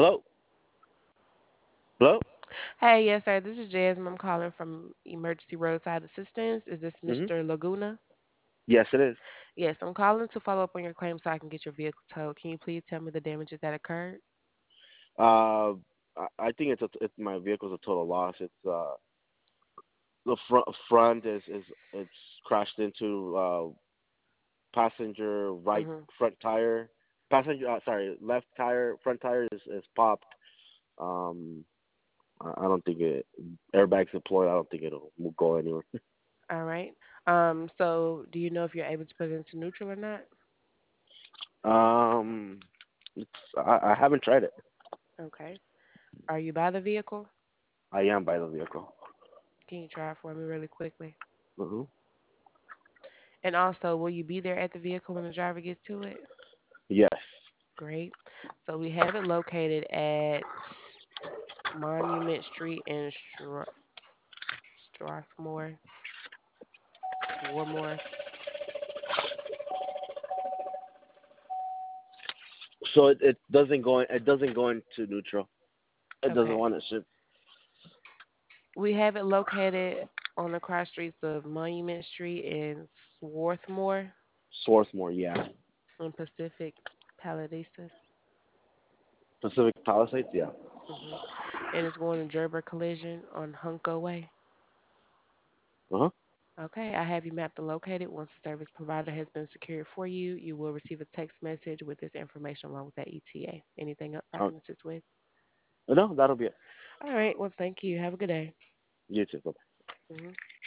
Hello, hello. Hey, yes, sir. This is Jasmine. I'm calling from Emergency Roadside Assistance. Is this Hmm. Mr. Laguna? Yes, it is. Yes, I'm calling to follow up on your claim so I can get your vehicle towed. Can you please tell me the damages that occurred? Uh, I think it's my vehicle's a total loss. It's the front is it's crashed into passenger right Mm-hmm. front tire. Passenger, sorry, left tire, front tire is popped. Um, I don't think it airbags deployed. I don't think it'll go anywhere. All right. So do you know if you're able to put it into neutral or not? Um, it's I haven't tried it. Okay. Are you by the vehicle? I am by the vehicle. Can you try it for me really quickly? Hmm. And also, will you be there at the vehicle when the driver gets to it? Yes. Great. So we have it located at Monument Street in Strathmore, Swarmore. So it doesn't go it doesn't go into neutral. It doesn't Okay. want to shift. We have it located on the cross streets of Monument Street and Swarthmore Swarthmore, yeah. in Pacific Palisades. Pacific Palisades, yeah. hmm And it's going to Gerber Collision on Hunko Way. Uh huh. Okay, I have you mapped and located. Once the service provider has been secured for you, you will receive a text message with this information along with that ETA. Anything else I Oh, can assist with? no, that'll be it. All right, well, thank you. Have a good day. You too. Mhm.